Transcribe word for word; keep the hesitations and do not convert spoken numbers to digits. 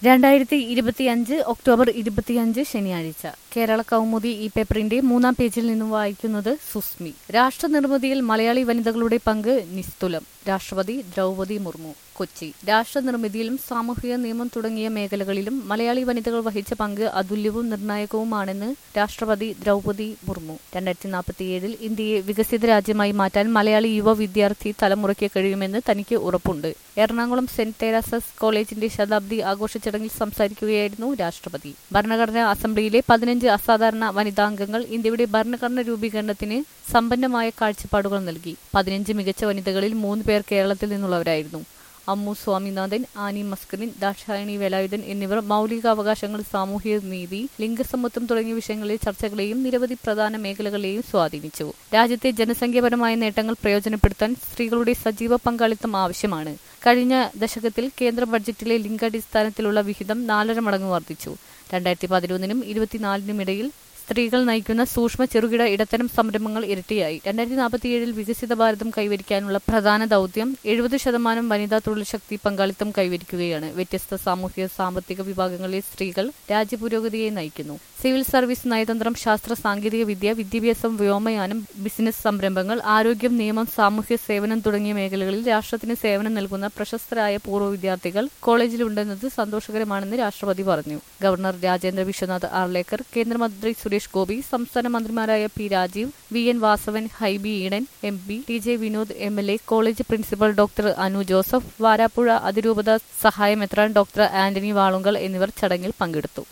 രണ്ടായിരത്തി ഇരുപത്തിയഞ്ച് ഒക്ടോബർ ഇരുപത്തിയഞ്ച് ശനിയാഴ്ച കേരള കൗമുദി ഈ പേപ്പറിന്റെ മൂന്നാം പേജിൽ നിന്നും വായിക്കുന്നത് സുസ്മി. രാഷ്ട്ര നിർമ്മിതിയിൽ മലയാളി വനിതകളുടെ പങ്ക് നിസ്തുലം. രാഷ്ട്രപതി ദ്രൗപദി മുർമു. കൊച്ചി. രാഷ്ട്ര നിർമ്മിതിയിലും സാമൂഹിക നിയമം തുടങ്ങിയ മേഖലകളിലും മലയാളി വനിതകൾ വഹിച്ച പങ്ക് അതുല്യവും നിർണായകവുമാണെന്ന് രാഷ്ട്രപതി ദ്രൗപദി മുർമു. രണ്ടായിരത്തി നാൽപ്പത്തിയേഴിൽ ഇന്ത്യയെ വികസിത രാജ്യമായി മാറ്റാൻ മലയാളി യുവ വിദ്യാർത്ഥി തലമുറയ്ക്ക് കഴിയുമെന്ന് തനിക്ക് ഉറപ്പുണ്ട്. എറണാകുളം സെന്റ് തെരേസസ് കോളേജിന്റെ ശതാബ്ദി ആഘോഷ ചടങ്ങിൽ സംസാരിക്കുകയായിരുന്നു രാഷ്ട്രപതി. ഭരണഘടനാ അസംബ്ലിയിലെ പതിനഞ്ച് അസാധാരണ വനിതാംഗങ്ങൾ ഇന്ത്യയുടെ ഭരണഘടന രൂപീകരണത്തിന് സമ്പന്നമായ കാഴ്ചപ്പാടുകൾ നൽകി. പതിനഞ്ച് മികച്ച വനിതകളിൽ മൂന്ന് പേർ കേരളത്തിൽ നിന്നുള്ളവരായിരുന്നു. അമ്മു സ്വാമിനാഥൻ, ആനി മസ്കറിൻ, ദാക്ഷായണി വേലായുധൻ എന്നിവർ മൗലികാവകാശങ്ങൾ, സാമൂഹിക നീതി, ലിംഗസമത്വം തുടങ്ങിയ വിഷയങ്ങളിലെ ചർച്ചകളെയും നിരവധി പ്രധാന മേഖലകളെയും സ്വാധീനിച്ചു. രാജ്യത്തെ ജനസംഖ്യാപരമായ നേട്ടങ്ങൾ പ്രയോജനപ്പെടുത്താൻ സ്ത്രീകളുടെ സജീവ പങ്കാളിത്തം ആവശ്യമാണ്. കഴിഞ്ഞ ദശകത്തിൽ കേന്ദ്ര ബഡ്ജറ്റിലെ ലിംഗാടിസ്ഥാനത്തിലുള്ള വിഹിതം നാലര മടങ്ങ് വർദ്ധിച്ചു. രണ്ടായിരത്തി പതിനൊന്നിനും ഇരുപത്തിനാലിനുമിടയിൽ സ്ത്രീകൾ നയിക്കുന്ന സൂക്ഷ്മ ചെറുകിട ഇടത്തരം സംരംഭങ്ങൾ ഇരട്ടിയായി. രണ്ടായിരത്തി നാൽപ്പത്തിയേഴിൽ വികസിത ഭാരതം കൈവരിക്കാനുള്ള പ്രധാന ദൗത്യം എഴുപത് ശതമാനം വനിതാ തൊഴിൽ ശക്തി പങ്കാളിത്തം കൈവരിക്കുകയാണ്. വ്യത്യസ്ത സാമൂഹിക സാമ്പത്തിക വിഭാഗങ്ങളിലെ സ്ത്രീകൾ രാജ്യപുരോഗതിയെ നയിക്കുന്നു. സിവിൽ സർവീസ്, നയതന്ത്രം, ശാസ്ത്ര സാങ്കേതിക വിദ്യ, വിദ്യാഭ്യാസം, വ്യോമയാനം, ബിസിനസ് സംരംഭങ്ങൾ, ആരോഗ്യം, നിയമം, സാമൂഹ്യ സേവനം തുടങ്ങിയ മേഖലകളിൽ രാഷ്ട്രത്തിന് സേവനം നൽകുന്ന പ്രശസ്തരായ പൂർവ്വ വിദ്യാർത്ഥികൾ കോളേജിലുണ്ടെന്നത് സന്തോഷകരമാണെന്ന് രാഷ്ട്രപതി പറഞ്ഞു. ഗവർണർ രാജേന്ദ്ര വിശ്വനാഥ് ആർലേക്കർ, കേന്ദ്രമന്ത്രി സുരേഷ് ഗോപി, സംസ്ഥാന മന്ത്രിമാരായ P Rajeev, V N Vasavan, Hibi Eden M P, T J Vinod M L A, college principal doctor Anu Joseph, Varapuzha അതിരൂപത സഹായ മെത്രാൻ ഡോക്ടർ ആന്റണി വാളുങ്കൽ എന്നിവർ ചടങ്ങിൽ പങ്കെടുത്തു.